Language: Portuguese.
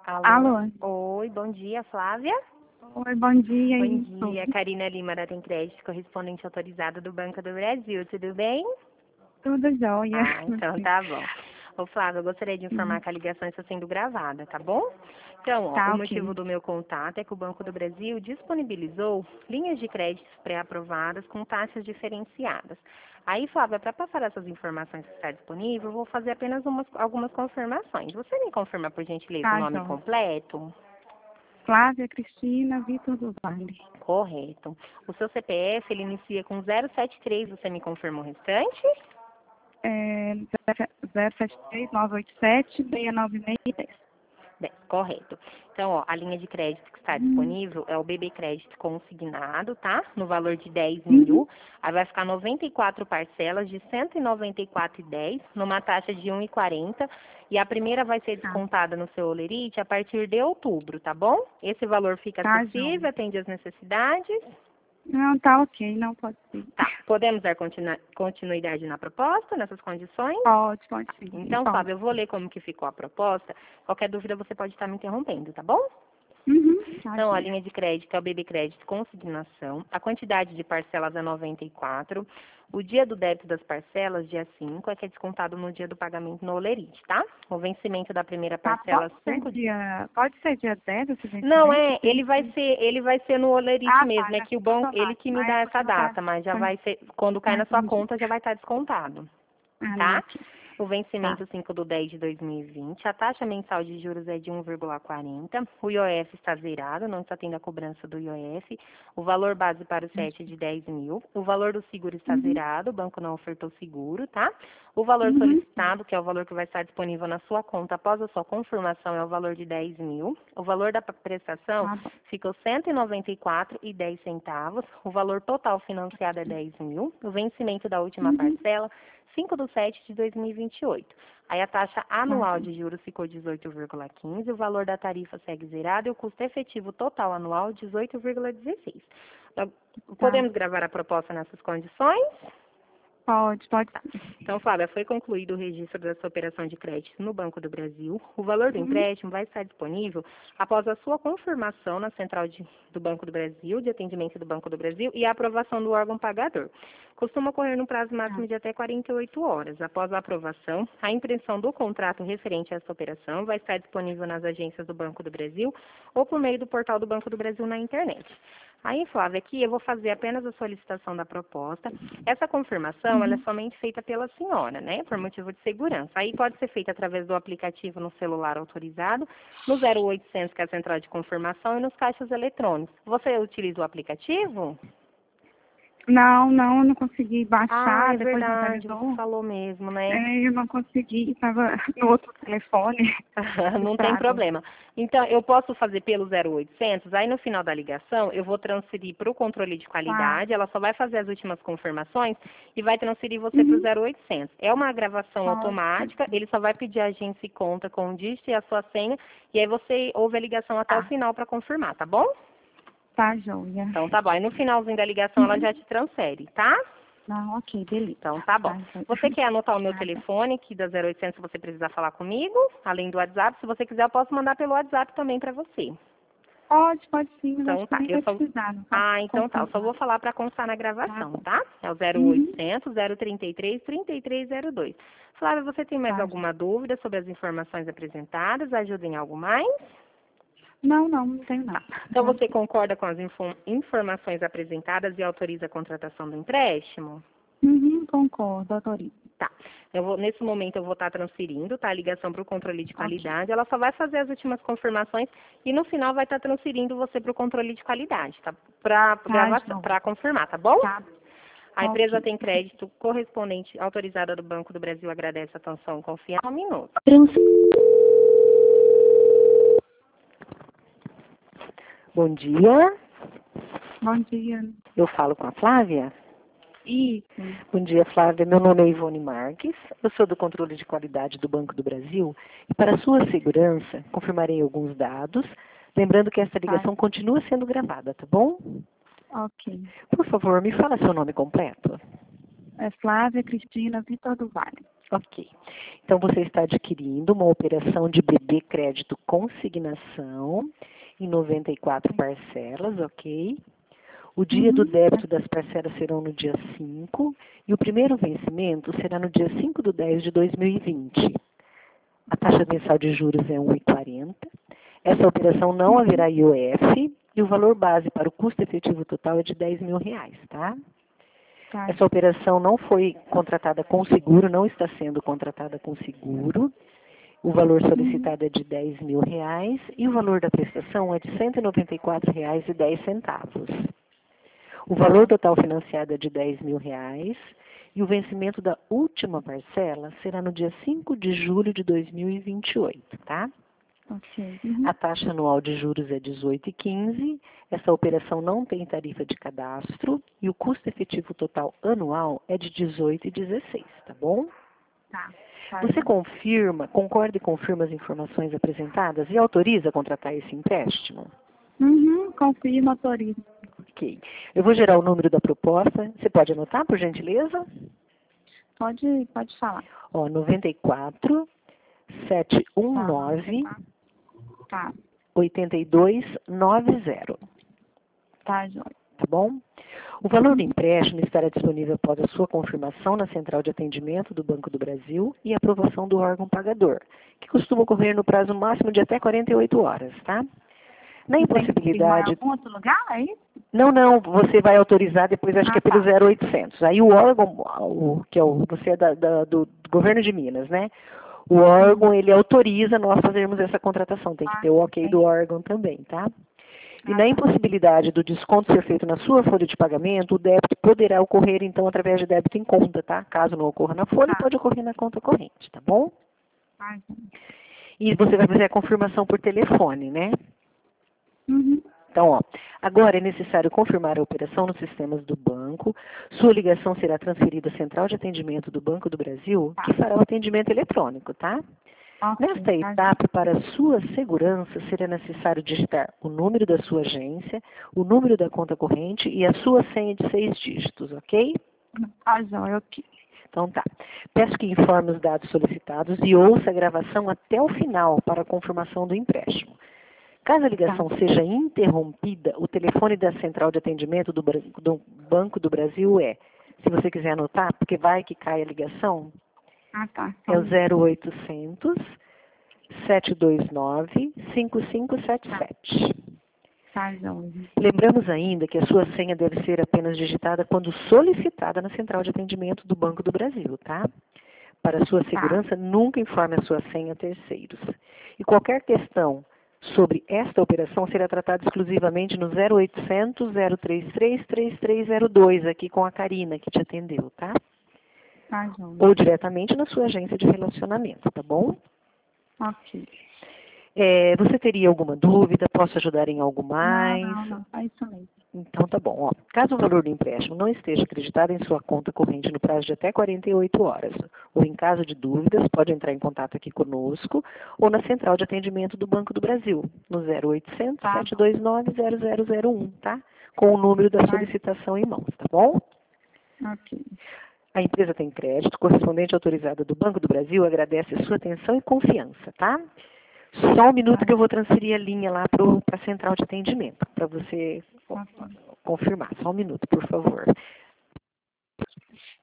Alô? Alô? Oi, bom dia, Flávia. Oi, bom dia. Bom dia, Karina Lima da Tem Crédito, correspondente autorizada do Banco do Brasil, tudo bem? Tudo jóia. Então tá bom. Ô, Flávia, eu gostaria de informar que a ligação está sendo gravada, tá bom? Então, ó, Tá, o ok. motivo do meu contato é que o Banco do Brasil disponibilizou linhas de créditos pré-aprovadas com taxas diferenciadas. Aí, Flávia, para passar essas informações que está disponível, eu vou fazer apenas algumas confirmações. Você me confirma, por gentileza, o Tá, nome jóia. completo? Flávia Cristina Vitor do Vale. Correto. O seu CPF, ele inicia com 073, você me confirma o restante? 073-987-69610. Bem, correto. Então, ó, a linha de crédito que está disponível é o BB Crédito consignado, tá? No valor de 10 mil. Aí vai ficar 94 parcelas de 194,10, numa taxa de 1,40. E a primeira vai ser Tá, descontada no seu Olerite a partir de outubro, tá bom? Esse valor fica tá, acessível, jóia. atende às necessidades. Não, tá ok, não pode ser. Tá, podemos dar continuidade na proposta, nessas condições? Pode sim. Então, Pode. Fábio, eu vou ler como que ficou a proposta. Qualquer dúvida você pode estar me interrompendo, tá bom? Tá, Então, a jóia. linha de crédito é o BB Crédito consignação. A quantidade de parcelas é 94. O dia do débito das parcelas, dia 5, é que é descontado no dia do pagamento no Olerite, tá? O vencimento da primeira Tá, parcela, 5 pode ser dia 10 esse Não, vencimento? ele vai ser no Olerite Ah, tá, mesmo. É já que o ficou banco, ele que automático. me Ah, é dá porque essa não tá... data, mas já vai ser, quando cai Ah, na sua entendi. conta, já vai estar descontado. Ah, não, Tá? ok. O Tá. vencimento 5/10 de 2020. A taxa mensal de juros é de 1,40. O IOF está zerado, não está tendo a cobrança do IOF. O valor base para o SET é de 10 mil. O valor do seguro está zerado, o banco não ofertou seguro, tá? O valor solicitado, que é o valor que vai estar disponível na sua conta após a sua confirmação, é o valor de 10 mil. O valor da prestação Tá bom. ficou 194,10 centavos. O valor total financiado é 10 mil. O vencimento da última parcela 5/7 de 2028. Aí a taxa Tá, anual jóia. de juros ficou 18,15, o valor da tarifa segue zerado e o custo efetivo total anual 18,16. Tá. Podemos gravar a proposta nessas condições? Pode sim. Então, Flávia, foi concluído o registro dessa operação de crédito no Banco do Brasil. O valor do empréstimo vai estar disponível após a sua confirmação na central do Banco do Brasil, de atendimento do Banco do Brasil, e a aprovação do órgão pagador. Costuma ocorrer no prazo máximo de até 48 horas. Após a aprovação, a impressão do contrato referente a essa operação vai estar disponível nas agências do Banco do Brasil ou por meio do portal do Banco do Brasil na internet. Aí, Flávia, aqui eu vou fazer apenas a solicitação da proposta. Essa confirmação, ela é somente feita pela senhora, né, por motivo de segurança. Aí pode ser feita através do aplicativo no celular autorizado, no 0800, que é a central de confirmação, e nos caixas eletrônicos. Você utiliza o aplicativo? Não, eu não consegui Ah, baixar, é depois verdade, você atualizou. falou mesmo, né? Eu não consegui, estava no outro telefone. Não tem Estrado. problema. Então, eu posso fazer pelo 0800, aí no final da ligação eu vou transferir para o controle de Tá. qualidade, ela só vai fazer as últimas confirmações e vai transferir você para o 0800. É uma gravação Pode. automática, ele só vai pedir a agência e conta com o dígito e a sua senha, e aí você ouve a ligação até o Tá. final para confirmar, tá bom? Tá, joia. Então tá bom. Aí no finalzinho da ligação ela já te transfere, tá? Não, ok, beleza. Então, tá bom. Tá, joia. Você quer anotar o meu Tá bom. telefone, que da 0800 se você precisar falar comigo, além do WhatsApp. Se você quiser, eu posso mandar pelo WhatsApp também para você. Pode sim, mas Então, acho que tá. nem Eu vai só... precisar, não tá Ah, então tá. Eu só vou confirmado. falar para constar na Tá gravação, bom. tá? É o Uhum. 0800 033 3302. Flávia, você tem mais Tá, joia. alguma dúvida sobre as informações apresentadas? Ajuda em algo mais? Não tenho nada. Então, Tá você ok. concorda com as informações apresentadas e autoriza a contratação do empréstimo? Concordo, autorizo. Tá. Nesse momento eu vou estar transferindo, tá? A ligação para o controle de Ok. qualidade. Ela só vai fazer as últimas confirmações e no final vai estar transferindo você para o controle de qualidade, tá? Tá, Para joia. confirmar, tá bom? Tá. A empresa Ok. tem crédito correspondente autorizada do Banco do Brasil, agradece a atenção e confiança. Um minuto. Bom dia, Bom dia. eu falo com a Flávia. Isso. Bom dia, Flávia. Meu nome é Ivone Marques. Eu sou do controle de qualidade do Banco do Brasil. E para sua segurança, confirmarei alguns dados. Lembrando que essa Tá. ligação continua sendo gravada, tá bom? Ok. Por favor, me fala seu nome completo. É Flávia Cristina Vitor do Vale. Ok. Então, você está adquirindo uma operação de BB Crédito Consignação em 94 parcelas, ok? O dia do débito das parcelas serão no dia 5 e o primeiro vencimento será no dia 5/10 de 2020. A taxa mensal de juros é 1,40. Essa operação não haverá IOF e o valor base para o custo efetivo total é de R$10.000, tá? Tá. Essa operação não foi contratada com seguro, não está sendo contratada com seguro. O valor solicitado é de R$10.000 e o valor da prestação é de R$194,10. O valor total financiado é de R$10.000 e o vencimento da última parcela será no dia 5 de julho de 2028, tá? Ok. A taxa anual de juros é 18,15. Essa operação não tem tarifa de cadastro e o custo efetivo total anual é de 18,16, tá bom? Tá. Você concorda e confirma as informações apresentadas e autoriza a contratar esse empréstimo? Confirmo, autorizo. Ok. Eu vou gerar o número da proposta. Você pode anotar, por gentileza? Pode falar. Ó, 94 719 Tá. 8290. Tá, Jóia. Tá bom? O valor do empréstimo estará disponível após a sua confirmação na central de atendimento do Banco do Brasil e aprovação do órgão pagador, que costuma ocorrer no prazo máximo de até 48 horas, tá? Na impossibilidade... Tem que firmar em algum outro lugar, é isso? Não, você vai autorizar depois, acho que é pelo 0800. Aí o órgão, você é do governo de Minas, né? O órgão, ele autoriza nós fazermos essa contratação. Tem que ter o ok do órgão também, tá? E na impossibilidade do desconto ser feito na sua folha de pagamento, o débito poderá ocorrer, então, através de débito em conta, tá? Caso não ocorra na folha, pode ocorrer na conta corrente, tá bom? E você vai fazer a confirmação por telefone, né? Então, ó, agora é necessário confirmar a operação nos sistemas do banco. Sua ligação será transferida à central de atendimento do Banco do Brasil, que fará o atendimento eletrônico, tá? Nesta etapa, para sua segurança, será necessário digitar o número da sua agência, o número da conta corrente e a sua senha de 6 dígitos, ok? Jóia, ok. Então tá. Peço que informe os dados solicitados e ouça a gravação até o final para a confirmação do empréstimo. Caso a ligação seja interrompida, o telefone da central de atendimento do Banco do Brasil se você quiser anotar, porque vai que cai a ligação, é o 0800 729 5577. Tá, Jóia. Lembramos ainda que a sua senha deve ser apenas digitada quando solicitada na central de atendimento do Banco do Brasil, tá? Para sua segurança, nunca informe a sua senha a terceiros. E qualquer questão sobre esta operação será tratada exclusivamente no 0800 033 3302, aqui com a Karina, que te atendeu, tá? Tá, Jóia. Ou diretamente na sua agência de relacionamento, tá bom? Ok. Você teria alguma dúvida? Posso ajudar em algo mais? Não. É isso mesmo. Então tá bom. Ó. Caso o valor do empréstimo não esteja acreditado em sua conta corrente no prazo de até 48 horas, ou em caso de dúvidas, pode entrar em contato aqui conosco ou na central de atendimento do Banco do Brasil, no 0800 729 0001, tá? Com o número da solicitação em mãos, tá bom? Ok. A empresa Tem Crédito, correspondente autorizada do Banco do Brasil, agradece a sua atenção e confiança, tá? Só um minuto que eu vou transferir a linha lá para a central de atendimento, para você confirmar. Só um minuto, por favor.